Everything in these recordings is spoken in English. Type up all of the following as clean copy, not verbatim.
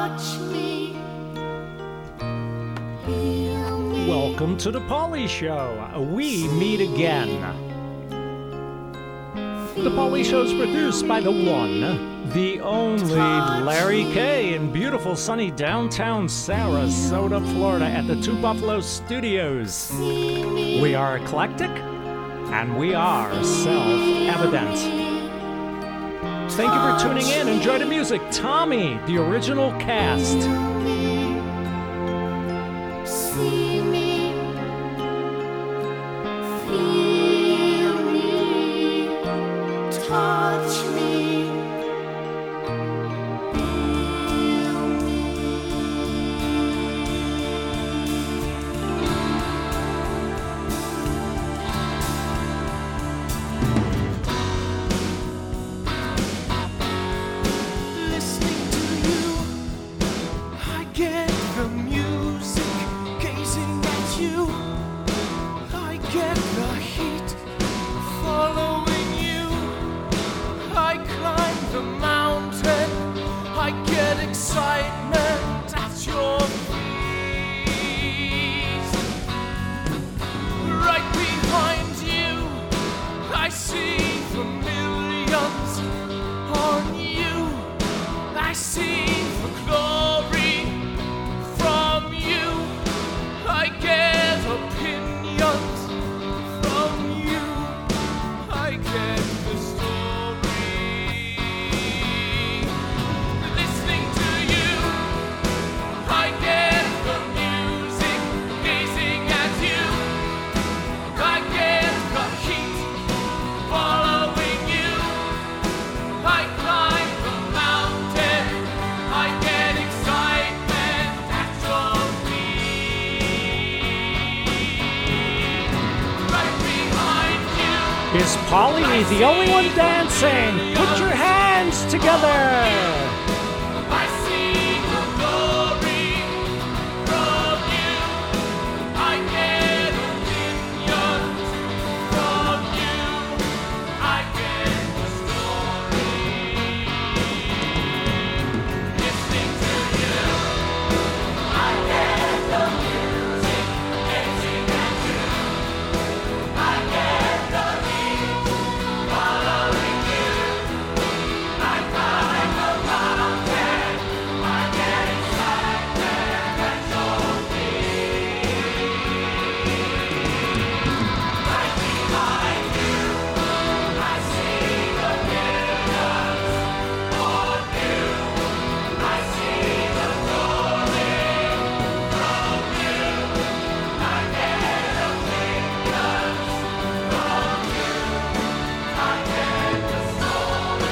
touch me, heal me. Welcome to the Polly Show. We meet again. The Polly Show is produced by the one, the only Larry K. in beautiful sunny downtown Sarasota, Florida at the Two Buffalo Studios. We are eclectic and we are self-evident. Thank you for tuning in. Enjoy the music. Tommy, the original cast. See me, feel me, touch me, heal me. Listening to you, I get the music. Gazing at you, I get the heat. Following you, I climb the mountain. I get excitement at your feet. Right behind you, I see the millions. On you, I see the glory. From you, I get opinions. From you, I get the story. Listening to you, I get the music. Gazing at you, I get the heat. Following you, I climb the mountain. I get excitement at your feet. Right behind you. Is Polly the only one dancing? Put your hands together. I see the glory from you. I get opinions from you. I get the story. Listening to you, I get the music. Gazing at you, I get the heat. Following you, I climb the mountain. I get excitement at your feet. Right behind you, I see the millions. On you, I see the glory. From you, I get opinions. From you, I get the story.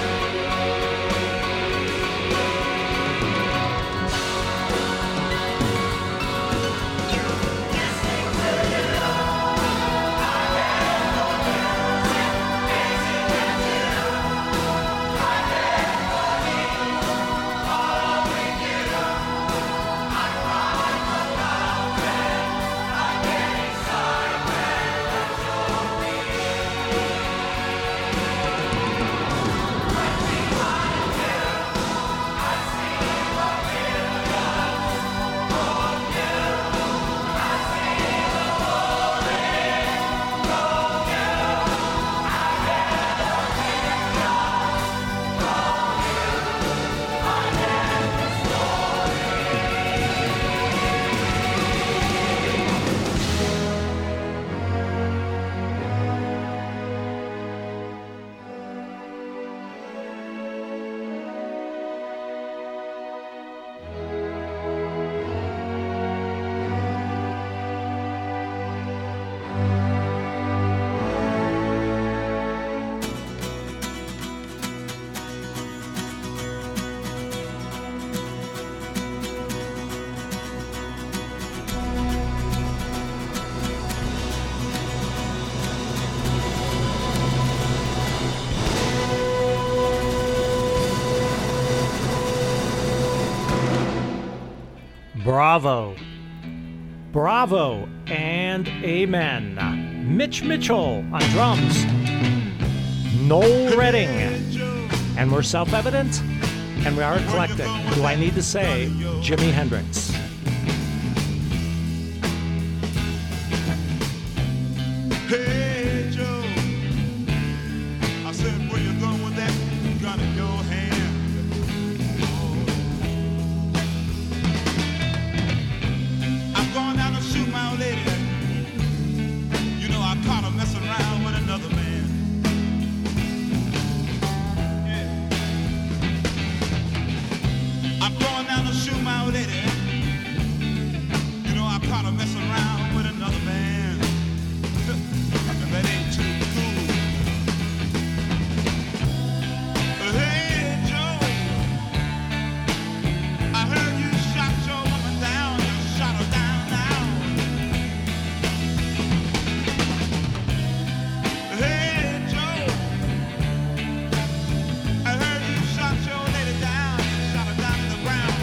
Bravo. Bravo and amen. Mitch Mitchell on drums. Noel Redding. And we're self-evident. And we are eclectic. Do I need to say Jimi Hendrix? Hey Joe, I said, where you going with that gun in your hand? I'm going down to shoot my old lady. You know I caught her messing around with another man. Yeah. I'm going down to shoot my old lady. You know I caught her messing around with another man. That ain't too cool. Hey Joe, I heard you shot your woman down. You shot her down now. Hey Joe, I heard you shot your lady down. You shot her down to the ground.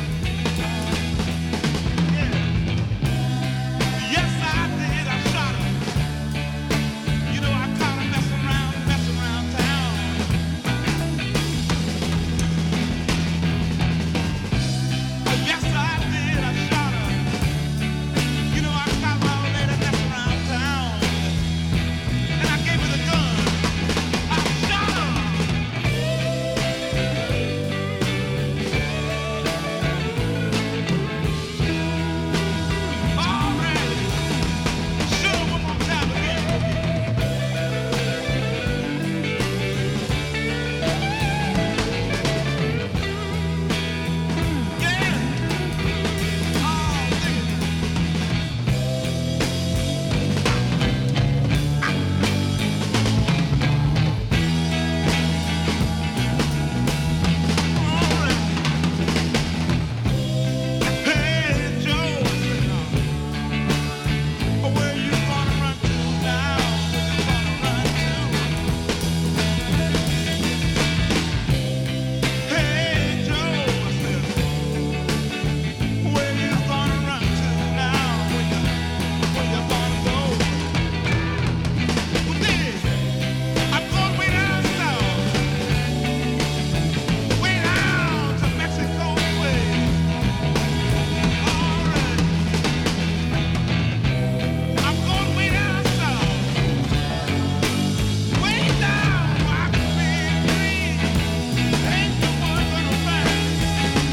Yeah. Yes, I did. I shot her. You know I caught her messing around town. Yes, I did. I shot her. You know I caught my old lady messing around town. And I gave her the gun. I shot her. All right. Show 'em one more time again. Yeah. Oh, look at Hey Joe, where you gonna run to now? Where you gonna run to? Hey Joe, where you gonna run to now? Where you gonna go? Well, this, I'm going way down south, way down to Mexico way. All right. I'm going way down south, way down where I can be free. Ain't no one gonna find me.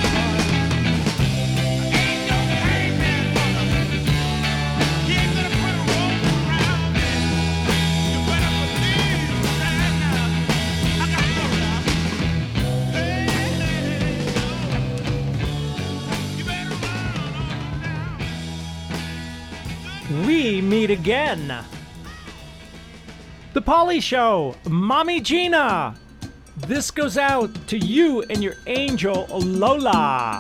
Ain't no hangman gonna. He ain't gonna put a rope around me. You better believe that now. I got to go now. Hey, you better run on now. We meet again. The Polly Show, Mommy Gina. This goes out to you and your angel Lola.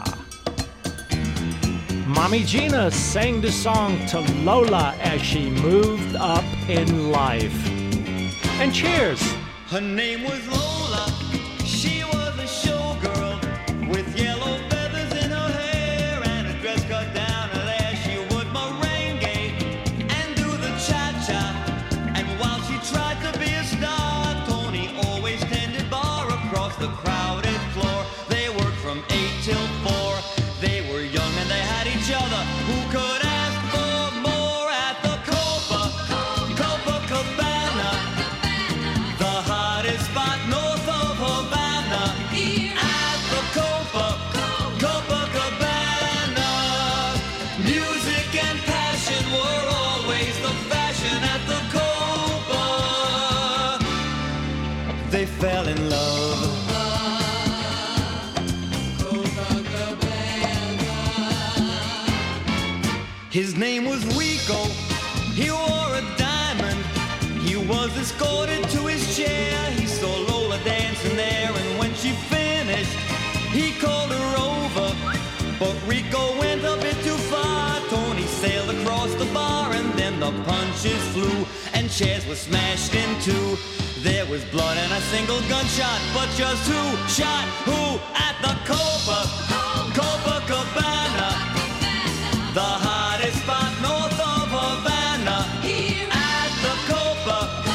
Mommy Gina sang the song to Lola as she moved up in life. And cheers. Her name was Lola. She was a showgirl with yellow feathers in her hair and a dress cut down there. She would merengue and do the cha-cha. And while she tried to be a star, Tony always tended bar across the crowded floor. They worked from 8 till 4. They were young and they had each other. Who could ask for more at the Copacabana? The hottest spot north of Havana. At the Copacabana. Music and passion were always the fashion at the Copa. They fell in love. His name was Rico. He wore a diamond. He was escorted to his chair. He saw Lola dancing there, and when she finished, he called her over. But Rico went a bit too far. Tony sailed across the bar, and then the punches flew, and chairs were smashed in two. There was blood and a single gunshot, but just who shot who at the Copacabana? The hottest spot north of Havana. At the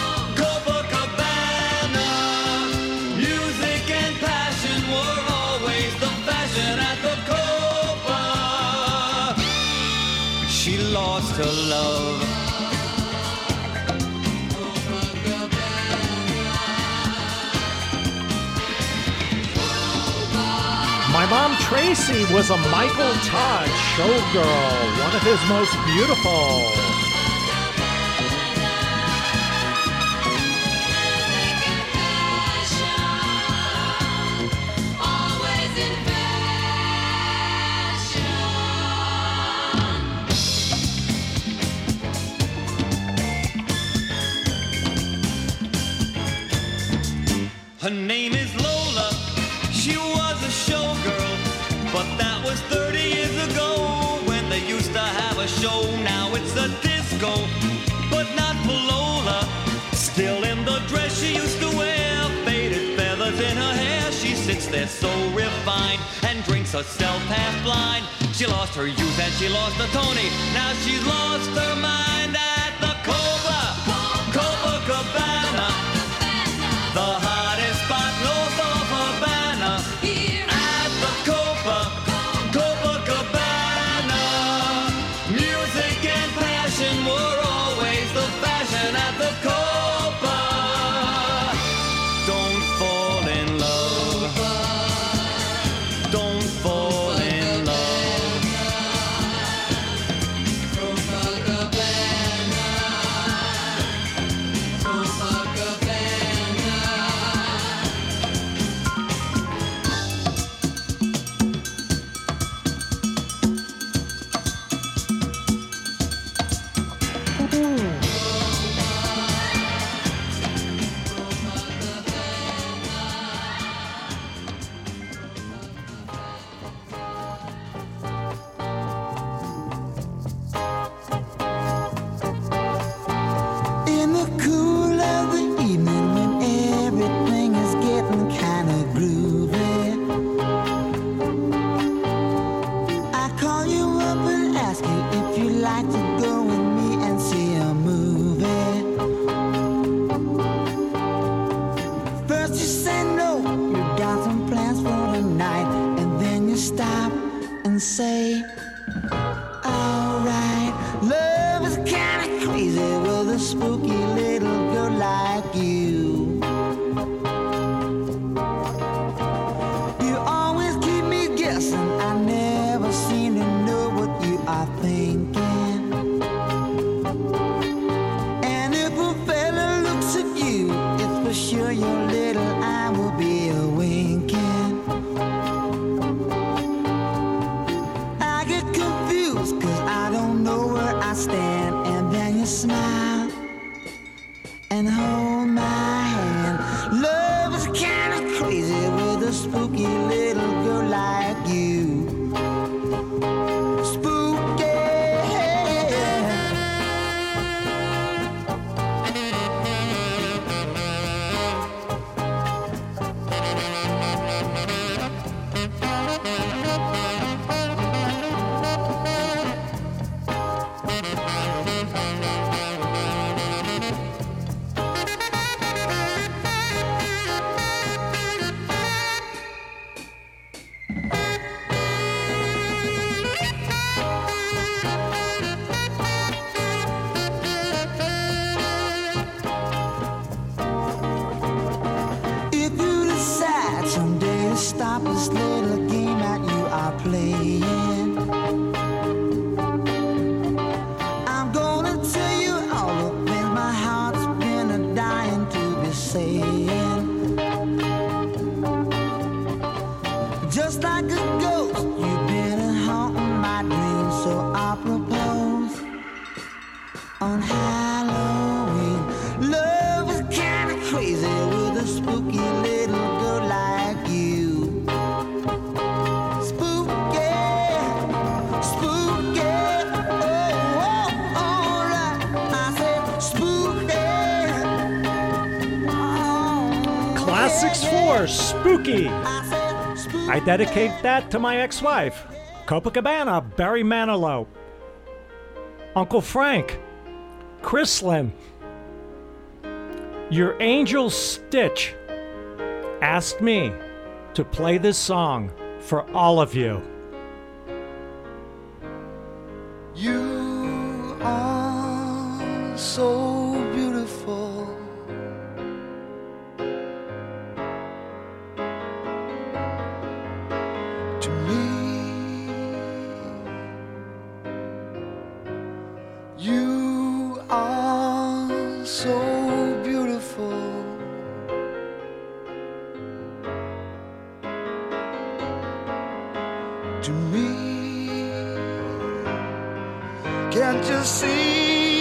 Copacabana. Music and passion were always to love. My mom Tracy was a Michael Todd showgirl, one of his most beautiful. Her name is Lola, she was a showgirl, but that was 30 years ago when they used to have a show. Now it's a disco, but not for Lola. Still in the dress she used to wear, faded feathers in her hair. She sits there so refined and drinks herself half blind. She lost her youth and she lost her Tony. Now she's lost her mind at the Copacabana, the hottest spot north of Havana. At the Copacabana, music and passion were always the fashion at the Copa. Don't fall in love. Don't fall in love. In the cool of the evening when everything is getting kind of groovy, I call you up and ask you if you'd like to go with me and see a movie. First you say no, you got some plans for the night, and then you stop and say, alright, love is kinda crazy with a spooky little girl like you. You always keep me guessing, I never seem to know what you are thinking. And if a fella looks at you, it's for sure your little eye will be a winking. I get confused cause I don't know where I stand, and then you smile and hold my hand. Love is kinda crazy with a spooky little girl like you. Spooky. If you decide someday to stop this little game that you are playing, I'm gonna tell you all the things my heart's been a dying to be saying. Just like a ghost, you've been haunting my dreams, so I propose on Halloween. Love is kinda crazy with a spooky little girl like you. Spooky, spooky, oh, alright. I said spooky. Oh, Classics 4, Spooky. I said spooky. I dedicate that to my ex-wife, Copacabana, Barry Manilow. Uncle Frank, Chrislyn. Your angel Stitch asked me to play this song for all of you. You are so beautiful. To me, you are so beautiful. To me, can't you see?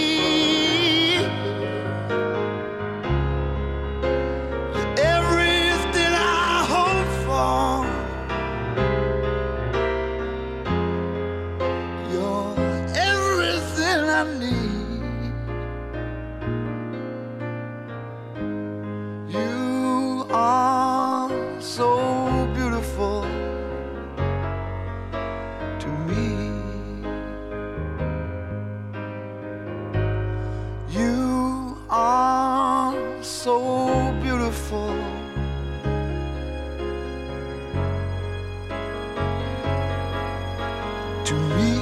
You're everything I hope for. You're everything I need. You are so beautiful to me. You are so beautiful. To me,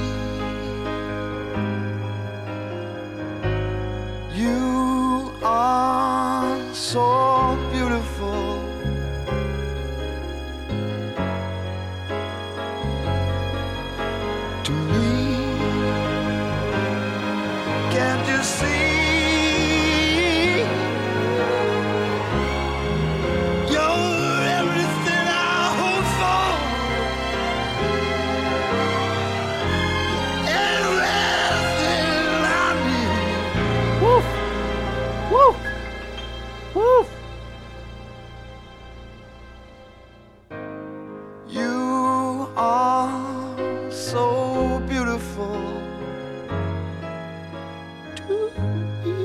you are so beautiful. To me, can't you see? You're everything I hope for. Everything I need. Woof! Woof! Woof! You are so beautiful to me.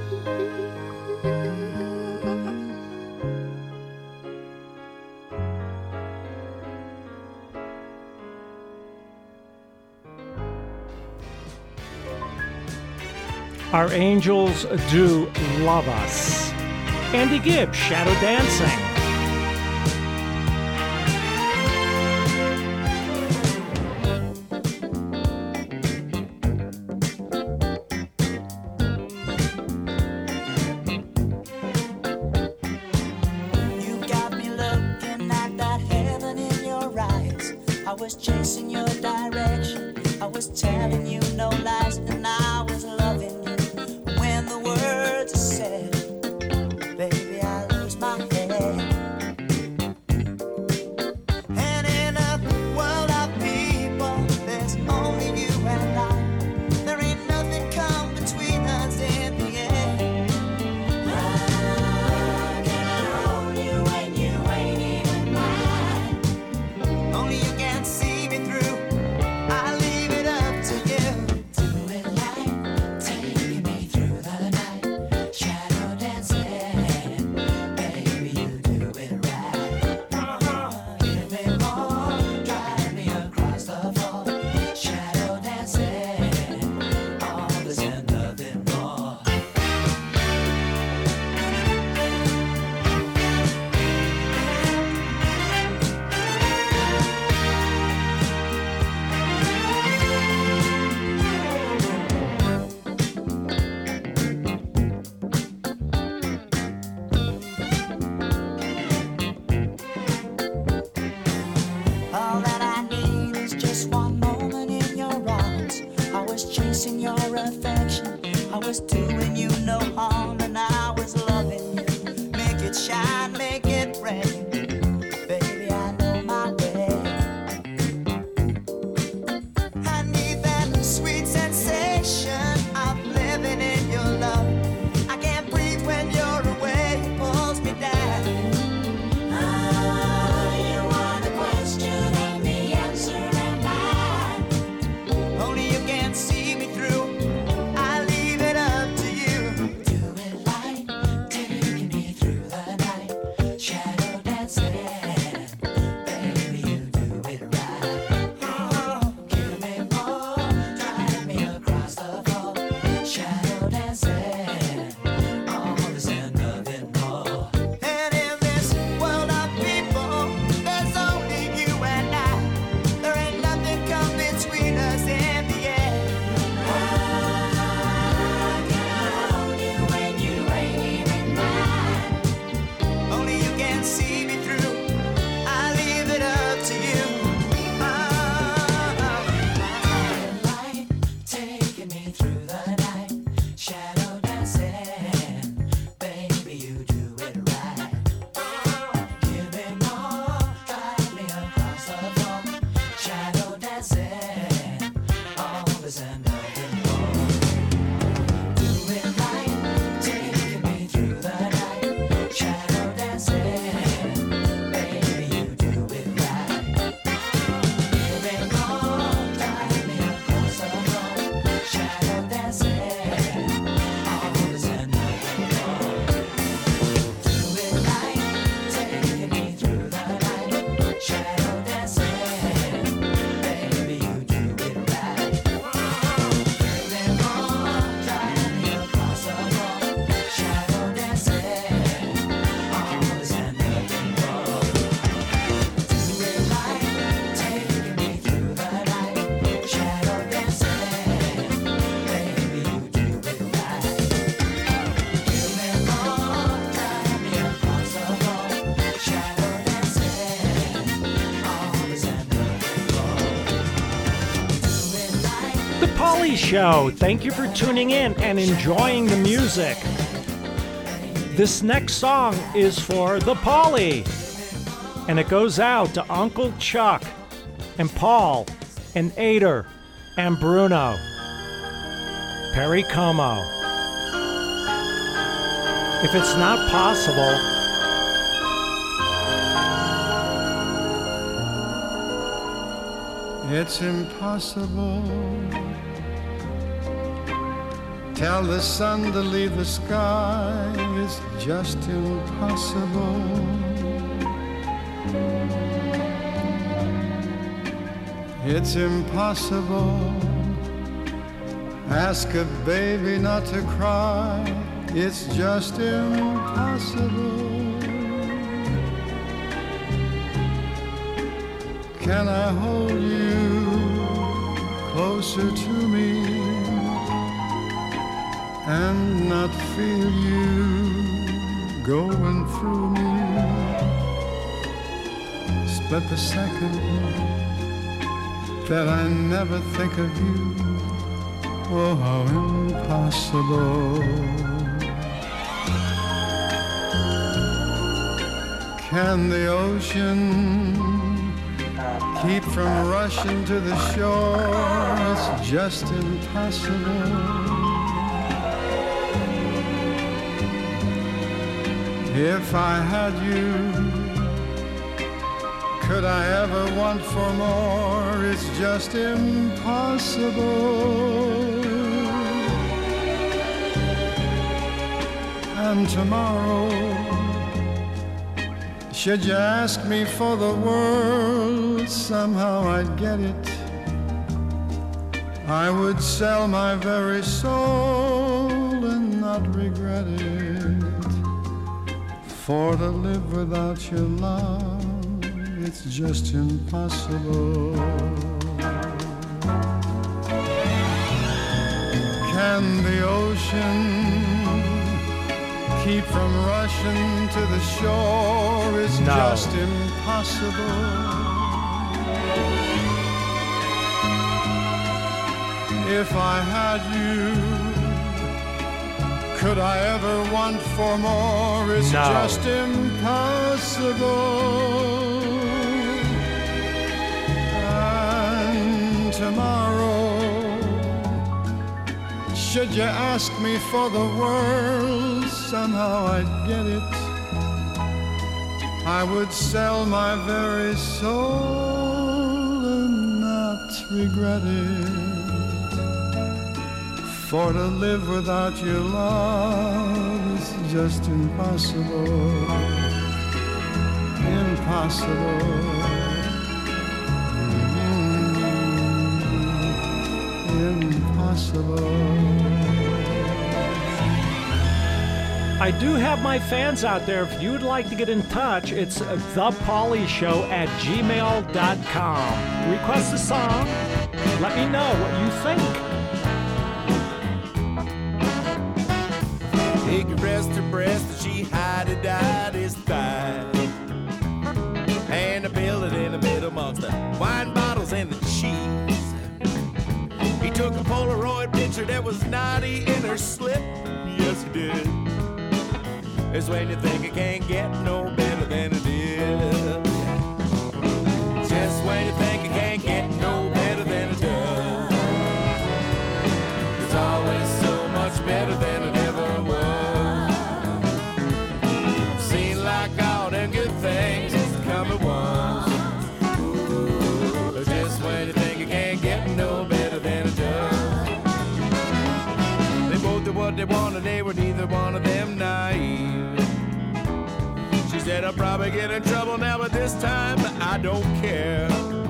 Our angels do love us. Andy Gibb, Shadow Dancing. You got me looking at that heaven in your eyes. I was chasing your direction. I was telling you no lies, and I was loving you. When the words are said, baby, I lose my head. And in a world of people, there's only you and I. There ain't nothing come between us in the end. Only you can see me through. I leave it up to you. Do it like taking me through the night. Shadow dancing, baby, you do it right. Give me more, drive me across the floor. Shadow dancing, all this and nothing more. All that I need is just one moment in your arms. I was chasing your affection. I was doing you no harm, and I was loving you. Make it shine, make it rain. Baby, I know my way. I need that sweet sensation of living in your love. I can't breathe when you're away. It pulls me down. You want the question and the answer am I. Only you can see me through. I leave it up to you. Do The Polly Show. Thank you for tuning in and enjoying the music. This next song is for the Polly, and it goes out to Uncle Chuck and Paul and Ader and Bruno. Perry Como. If it's not possible, it's impossible. Tell the sun to leave the sky, it's just impossible. It's impossible. Ask a baby not to cry, it's just impossible. Can I hold you closer to me and not feel you going through me? Split the second that I never think of you. Oh, how impossible. Can the ocean keep from rushing to the shore? It's just impossible. If I had you, could I ever want for more? It's just impossible. And tomorrow, should you ask me for the world, somehow I'd get it. I would sell my very soul and not regret it. For to live without your love, it's just impossible. Can the ocean keep from rushing to the shore? It's No. just impossible. If I had you, could I ever want for more? It's No. just impossible. And tomorrow, should you ask me for the world, somehow I'd get it. I would sell my very soul and not regret it. For to live without your love is just impossible. Impossible. Impossible. I do have my fans out there. If you'd like to get in touch, it's thepollyshow@gmail.com. Request a song. Let me know what you think. He caressed her breast and she hide-a-dyed his thigh. And I built it in the middle amongst the wine bottles and the cheese. He took a Polaroid picture that was naughty in her slip. Yes, he did. It's when you think it can't get no better than it is. Just when you think it can't get no better than it does. It's always so much better than it ever was. Seems like all them good things come at once. Just when you think it can't get no better than it does. They both did what they wanted, they were neither one of them naive. She said I'll probably get in trouble now, but this time I don't care.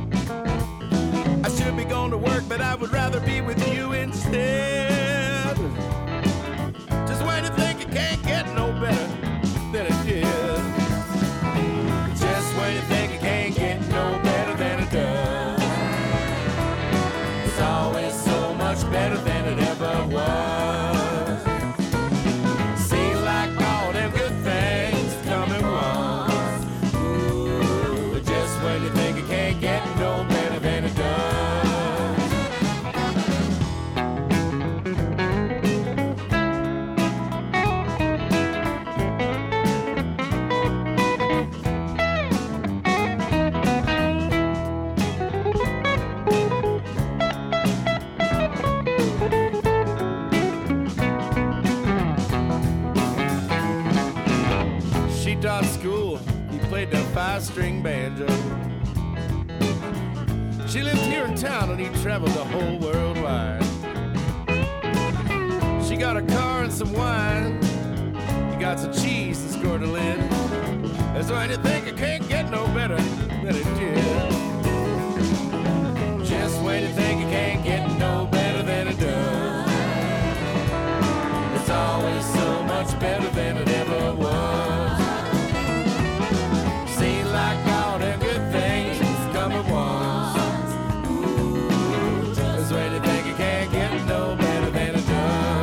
I should be going to work, but I would rather be with you instead. Just when you think it can't get no better than it did. Just when you think it can't get no better than it does. It's always so much better than it ever was. Seems like all them good things come at once. Ooh, just when you think it can't get no better than it does. 5-string banjo. She lived here in town and he traveled the whole world wide. She got a car and some wine. He got some cheese and scored a lid. That's why you think it can't get no better than it did. Just when you think it can't get no better than it does, it's always so much better than it ever was. Seems like all them good things come at once. That's when you think it can't get no better than it does.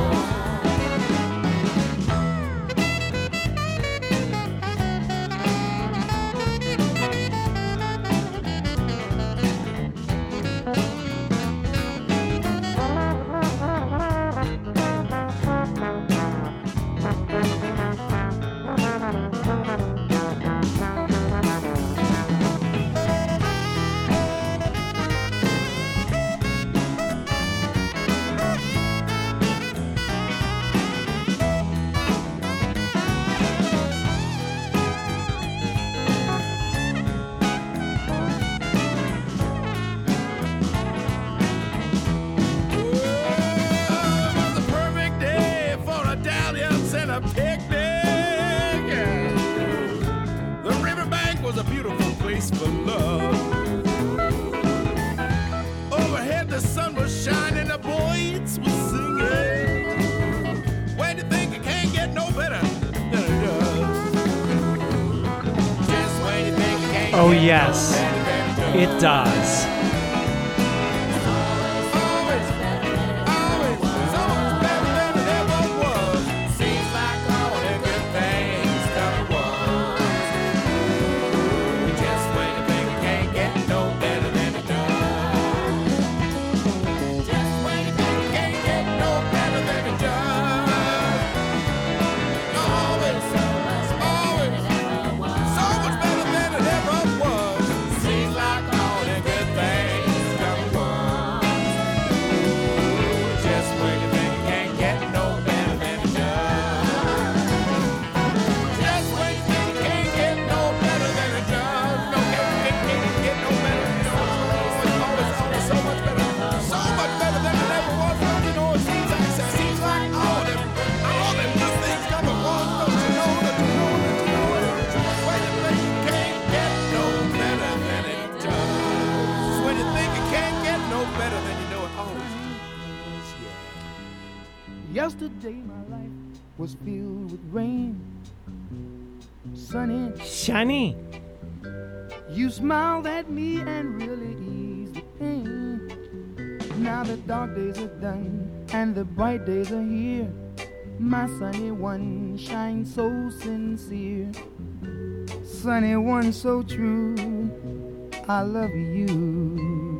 A beautiful place for love. Overhead the sun was shining, the birds were singing. Where do you think it can't get no better than it does? Just when you think it can't Oh, get yes, no better than it does. Always, always, so much better than it ever was. Seems like all the good things come at once. Just when you think it can't get no better than it does. Just when you think it can't get no better than it does. Always, always, so much better than it ever was. Seems like all the good things come at once. Just when you think it can't get no better than it does. Just when you think it can't get no better than it does. No, it can't get no better than it does. Always, always so much better. So much better than it ever was. Don't you know it seems like all them good things come at once. Don't you know that you know that you know it? Just when you think it can't get no better than it does. Just when you think it can't get no better than you know it always does. Yeah. Yesterday my life was filled with rain, sunny. Shiny. You smiled at me and really eased the pain. Now the dark days are done and the bright days are here. My sunny one shines so sincere, sunny one so true. I love you,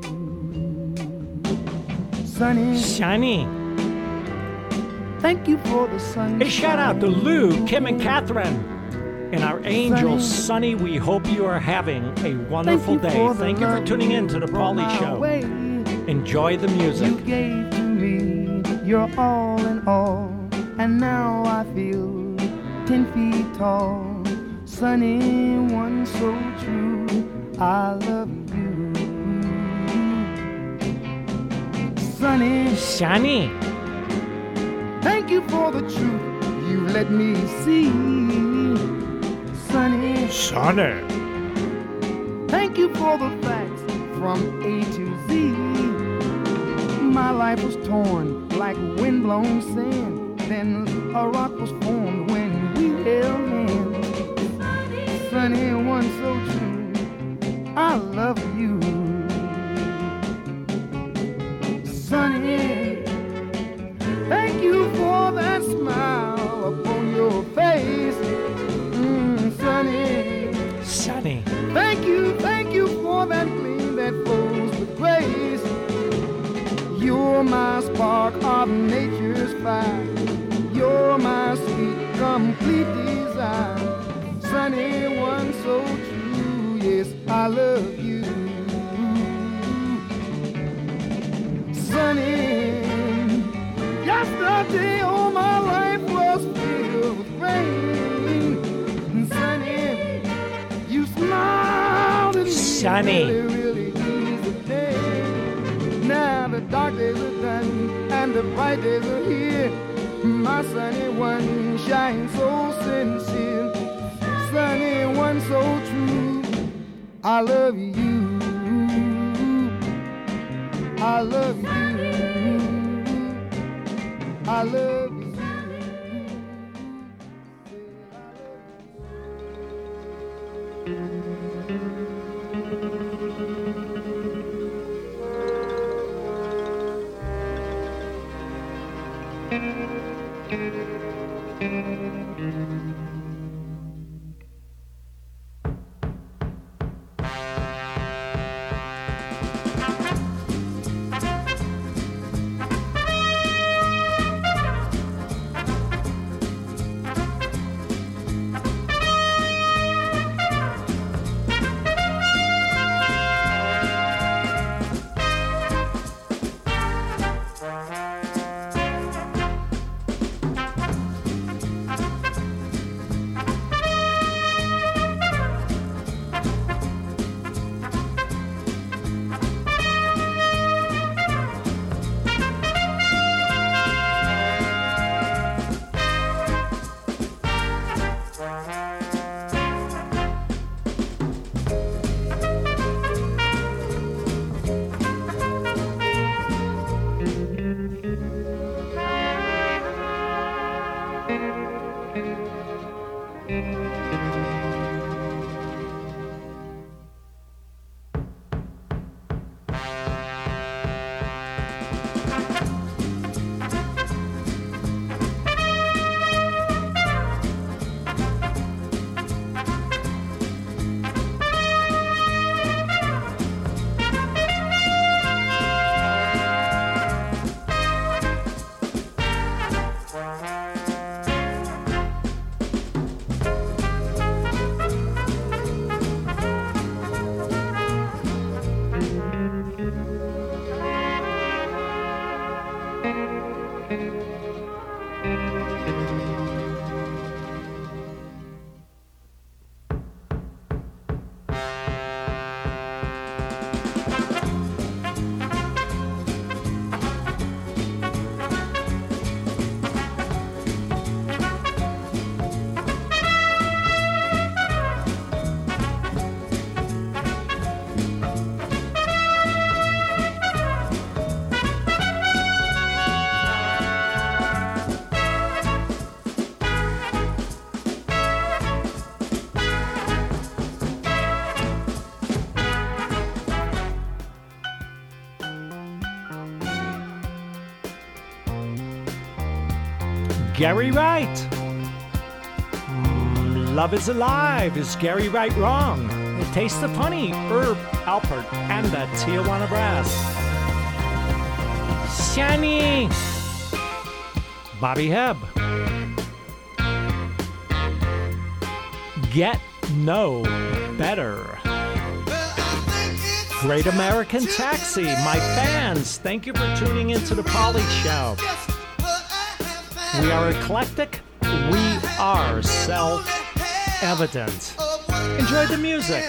sunny. Shiny. Thank you for the sun. A shout out to Lou, Kim, and Catherine. And our angel, Sonny, we hope you are having a wonderful day. Thank you for tuning in to the Pauly Show. Enjoy the You music. gave to me your all in all, and now I feel 10 feet tall. Sunny one so true, I love you. Sunny, Shiny. thank you for the truth you let me see. Sunny, Sonny. thank you for the facts from A to Z. My life was torn like windblown sand. Then a rock was formed when we held hands. Sunny one so true, I love you. Sunny, thank you for that smile upon your face. Sunny, Sonny. thank you for that gleam that flows with grace. You're my spark of nature's fire. You're my sweet, complete desire. Sunny one so true, yes, I love you. Sunny, yesterday all my life was filled with rain. Sunny, you smile Shani. Really ease the day. Now the dark days are done and the bright days are here. My sunny one shines so sincere, sunny one so true. I love you, I love you, I love you. Gary Wright. Love is Alive. Is Gary Wright wrong? It tastes the funny. Herb Alpert and the Tijuana Brass. Shani. Bobby Hebb. Get No Better. Great American Taxi. My fans, thank you for tuning into the Polly Show. We are eclectic. We are self-evident. Enjoy the music.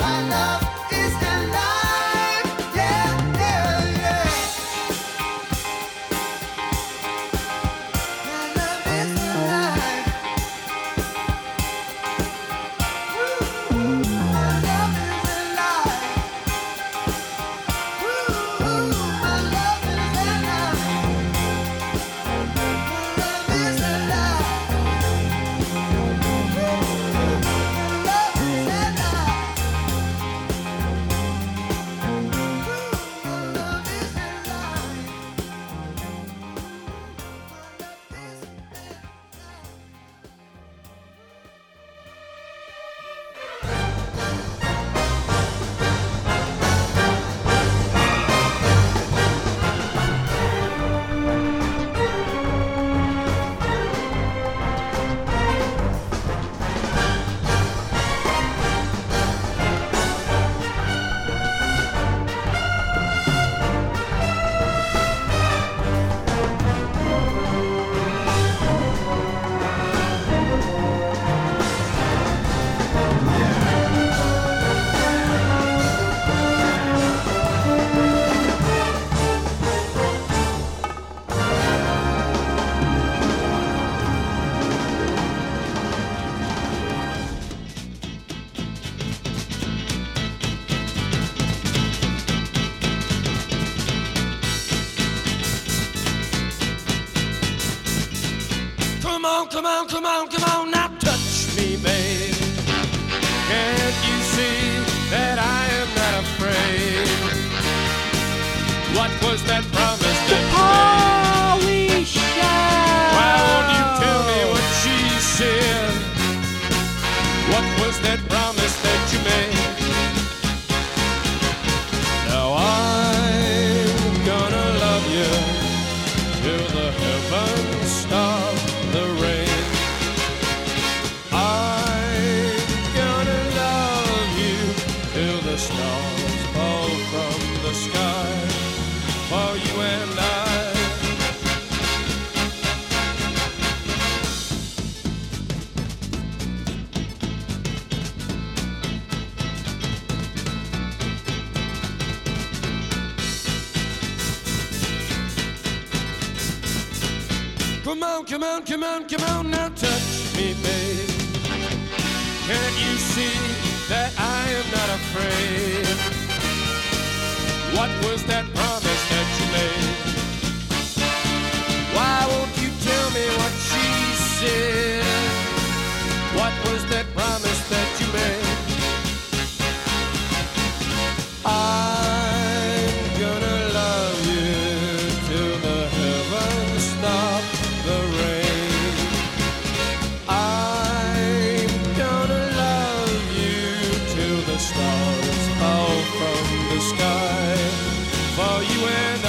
Come on, come on, come on, now touch me, babe. Can't you see that I am not afraid? What was that promise that you made? Polly Show! Why won't you tell me what she said? What was that promise that you made? Now I'm gonna love you till the heavens stop the rain. I'm gonna love you till the stars fall from the sky for you and I. Come on, come on, come on, come on, now touch me, babe. Can't you see that I am not afraid? What was that promise that you made? Why won't you tell me what she said? What was that promise that you made? I'm gonna love you till the heavens stop the rain. I'm gonna love you till the stars fall from the sky for you and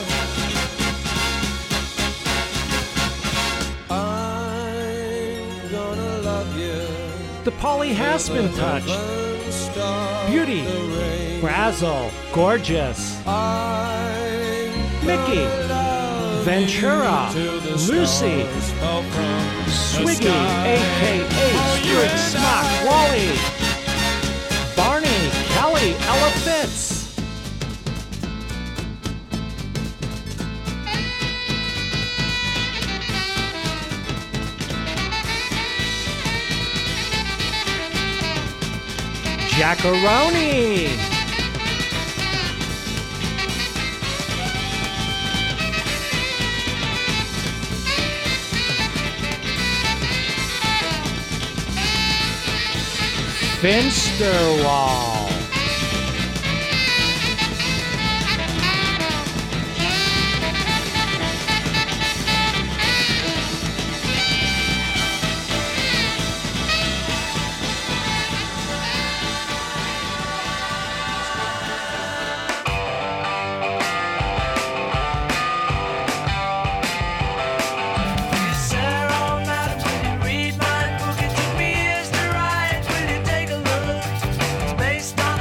I'm gonna love you. The Polly has been touched. Beauty, Razzle, Gorgeous, Mickey, Ventura, Lucy, Swiggy, a.k.a. Stewart Smock, Wally, Barney, Kelly, Ella Fitz. Jackaroni. Finsterwall. Based on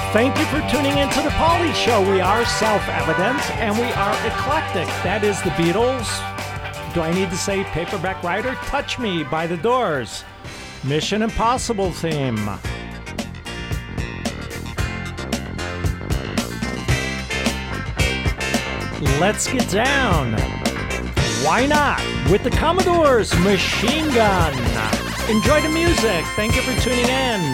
Thank you for tuning into the Pauly Show. We are self-evident and we are eclectic. That is the Beatles. Do I need to say Paperback Writer? Touch Me by The Doors. Mission Impossible theme. Let's Get Down. Why Not? With the Commodores, Machine Gun. Enjoy the music. Thank you for tuning in.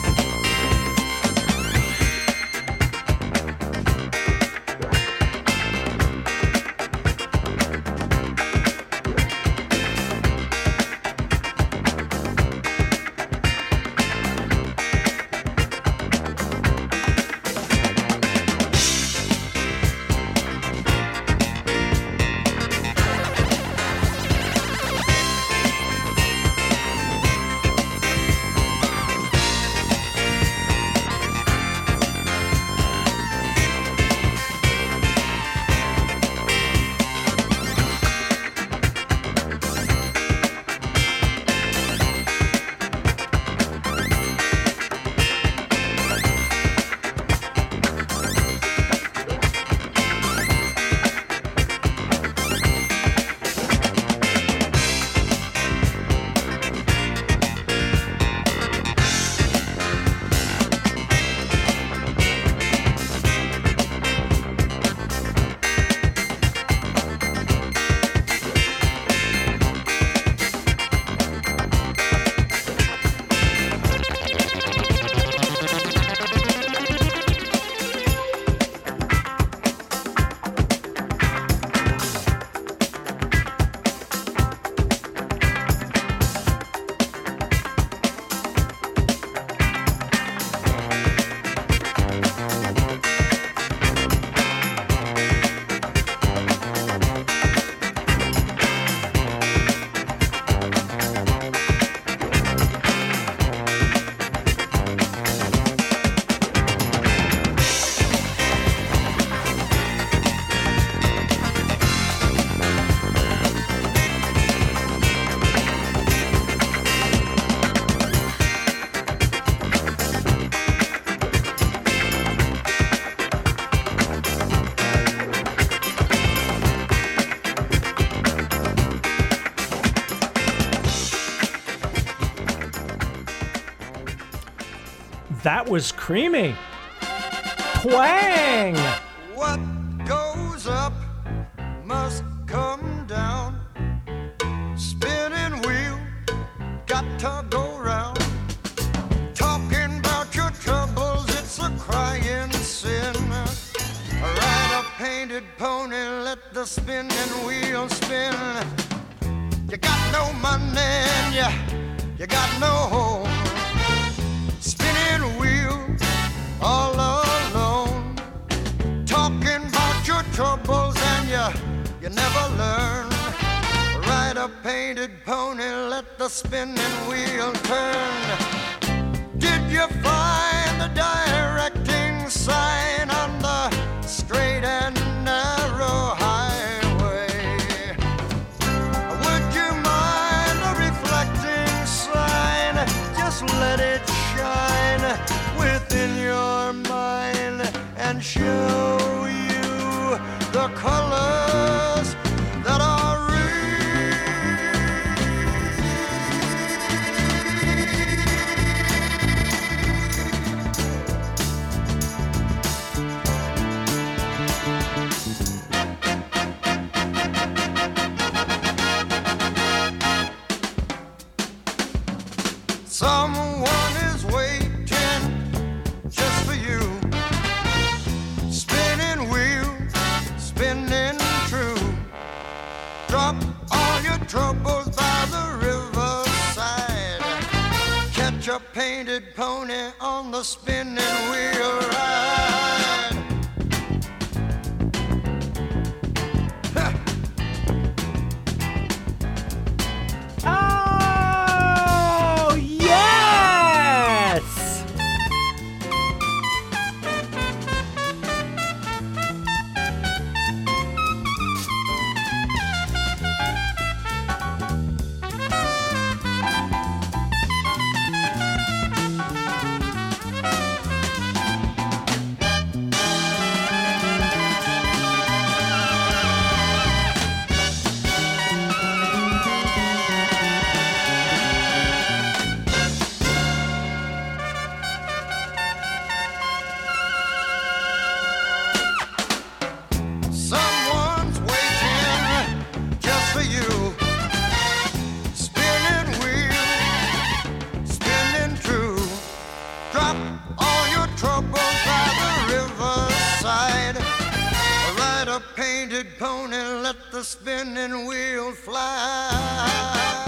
That was creamy. Twang! What goes up must come down. Spinning wheel, got to go round. Talking about your troubles, it's a crying sin. Ride a painted pony, let the spinning wheel spin. You got no money and you got no home. Spinning wheel, all alone. Talking about your troubles and you never learn. Ride a painted pony, let the spinning wheel turn. Did you find the directing sign on the straight and narrow highway? Would you mind a reflecting sign? Just let it shine within your mind and show you the colors that are real. Someone is waiting just for you. Spinning wheel, spinning true. Drop all your troubles by the riverside. Catch a painted pony on the spinning wheel ride. Oh, yes! a painted pony, let the spinning wheel fly.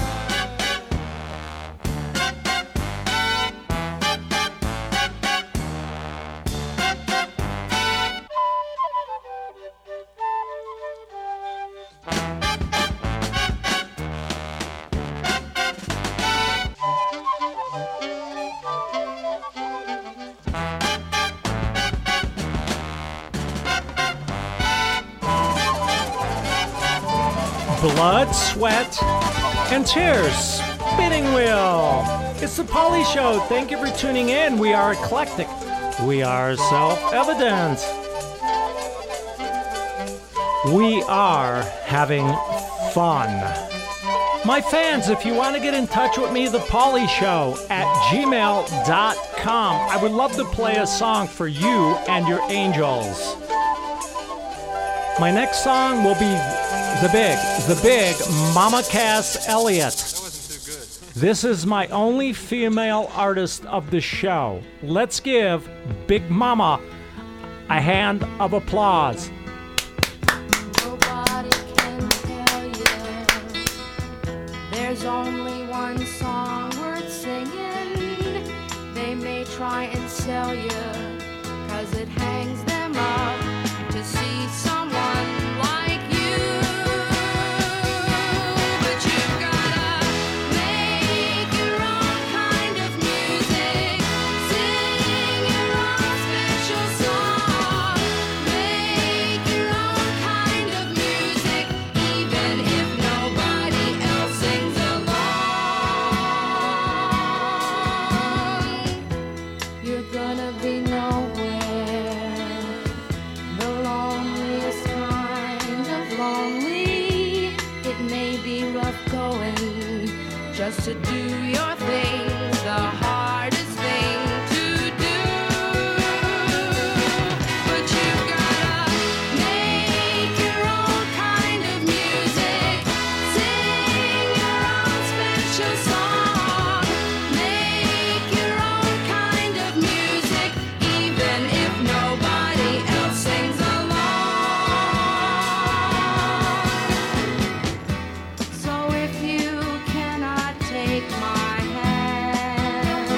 Blood, sweat, and tears. Spinning wheel. It's the Polly Show. Thank you for tuning in. We are eclectic. We are self-evident. We are having fun. My fans, if you want to get in touch with me, the Polly Show at gmail.com. I would love to play a song for you and your angels. My next song will be the big Mama Cass Elliott. This is my only female artist of the show. Let's give Big Mama a hand of applause. Nobody can tell you there's only one song worth singing. They may try and sell you 'cause it hangs them up to see someone like you. But you've gotta make your own kind of music, sing your own special song, make your own kind of music, even if nobody else sings along. You're gonna be nowhere, the loneliest kind of lonely. It may be rough going just to do your thing, the hardest thing to do. But you gotta make your own kind of music, sing your own special song, make your own kind of music, even if nobody else sings along. So if you cannot take my hand,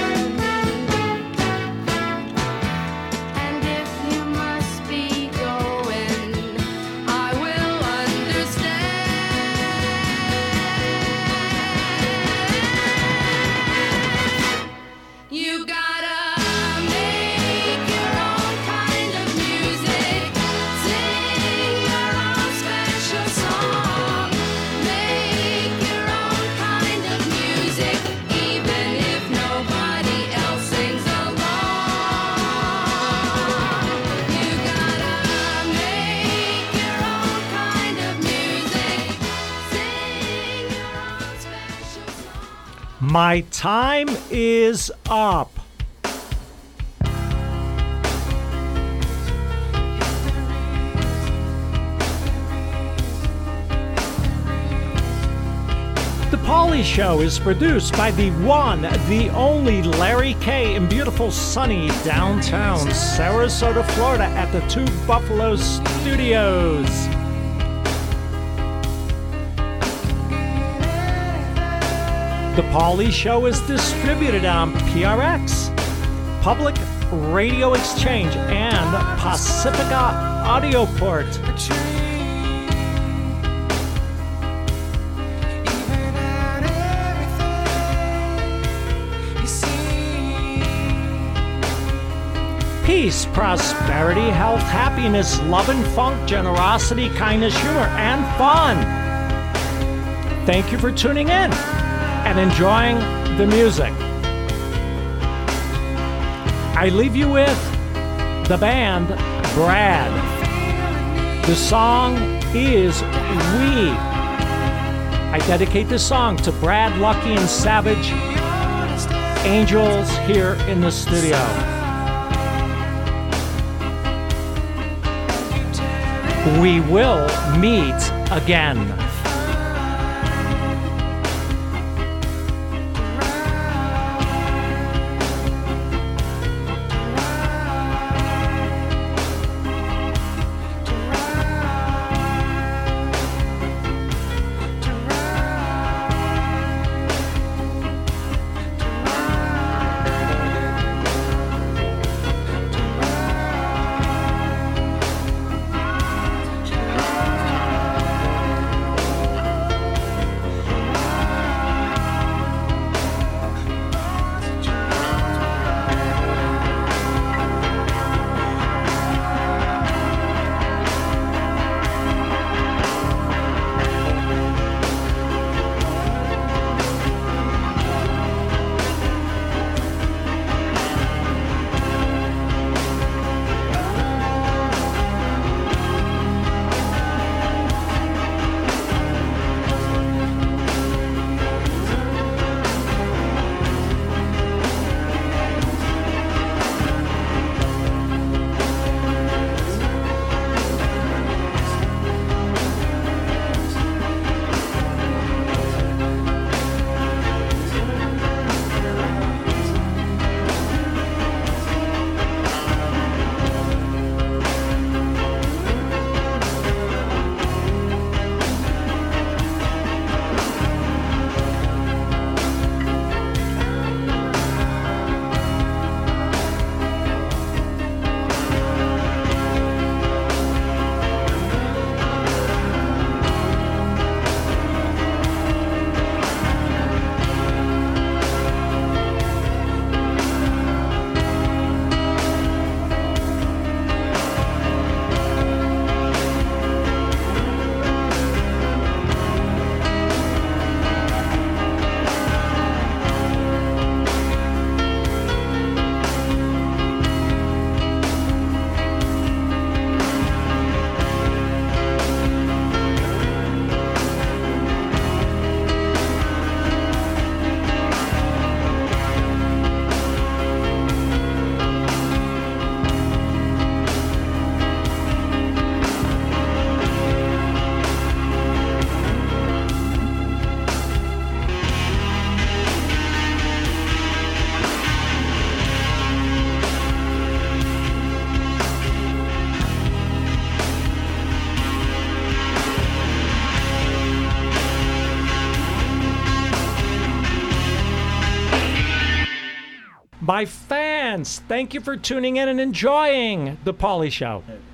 and if you must be going, I will understand. You gotta make your own kind of music, sing your own special song, make your own kind of music, even if nobody else sings along. You gotta make your own kind of music, sing your own special song. My time is up. The Polly Show is produced by the one, the only Larry K in beautiful sunny downtown Sarasota, Florida at the Two Buffalo Studios. The Polly Show is distributed on PRX, Public Radio Exchange, and Pacifica Audioport. Peace, prosperity, health, happiness, love and funk, generosity, kindness, humor, and fun. Thank you for tuning in and enjoying the music. I leave you with the band Brad. The song is We. I dedicate this song to Brad, Lucky, and Savage, angels here in the studio. We will meet again. by fans. Thank you for tuning in and enjoying The Pauly Show.